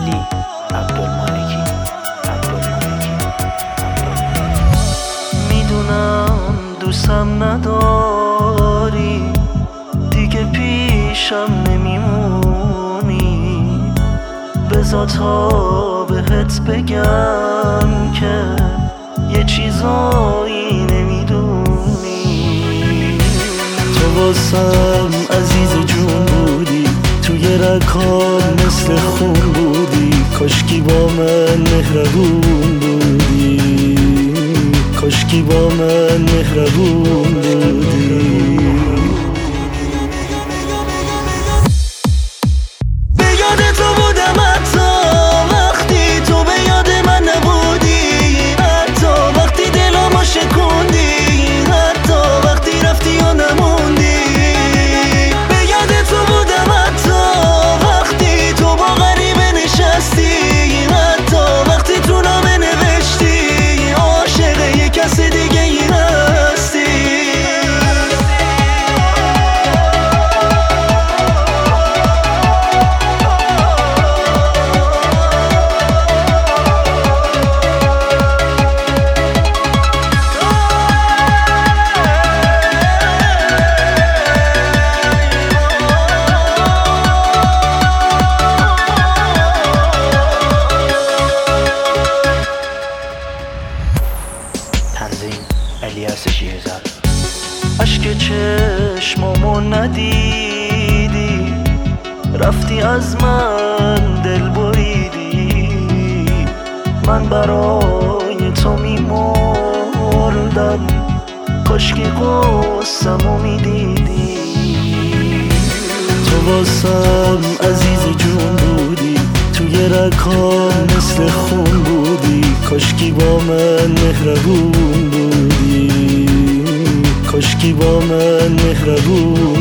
عبدالمالکی. میدونم دوستم نداری، دیگه پیشم نمیمونی، بذار تا بهت بگم که یه چیزایی نمیدونی. تو واسم عزیز جون بودی، توی رکام مثل خون بودی، کاشکی با من مهربون بودی، کاشکی با من مهربون بودی. به یاد تو بودم حتی وقتی تو به یاد من نبودی، حتی وقتی دلمو شکوندی، حتی وقتی رفتی و نموندی. به یاد تو بودم حتی وقتی تو با غریبه نشستی، حتی وقتی تو نامه نوشتی عاشق یه کس دیگه ای هستی. تنظیم الیاس شیرزاد. اشک چشمامو ندیدی، رفتی از من دل بریدی، من برای تو میمردم، کاشکی قصه‌مو میدیدی. تو واسم عزیز جون بودی، توی رکام مثل خون بودی، کاشکی با من مهربون بودی، کاشکی با من مهربون